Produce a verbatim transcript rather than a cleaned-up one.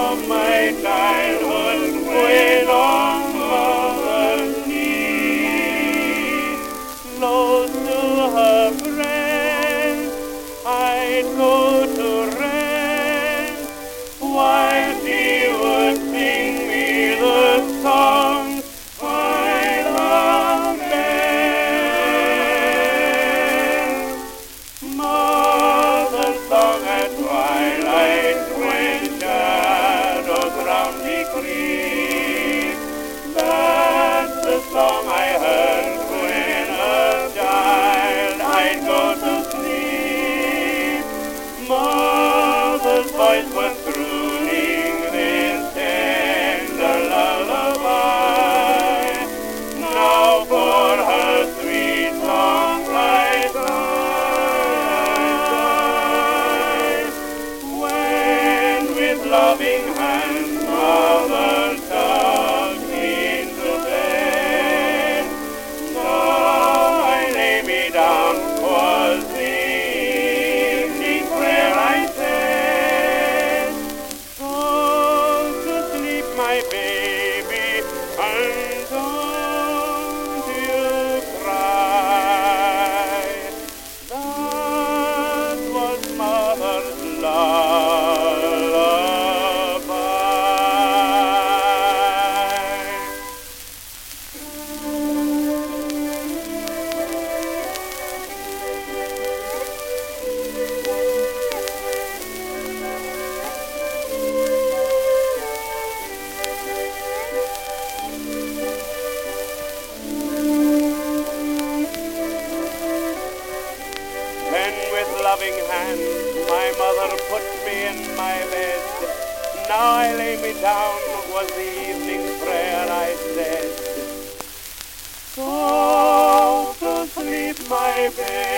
of my childhood when on mother's knee, close to her breast, I'd go to rest, while she would sing me the songs I loved best. Mother's song at twilight when shadows round me creep, that's the song I heard when a child I'd go to sleep. Mother's voice was crooning this tender lullaby. Now for her sweet songs I sigh. When with loving hands mother tucked me into bed, now I lay me down, 'twas the evening prayer I said. Go to sleep, my baby, and don't you cry. That was mother's lullaby. Then with loving hands my mother put me in my bed. Now I lay me down, was the evening prayer I said. Go to sleep, my baby.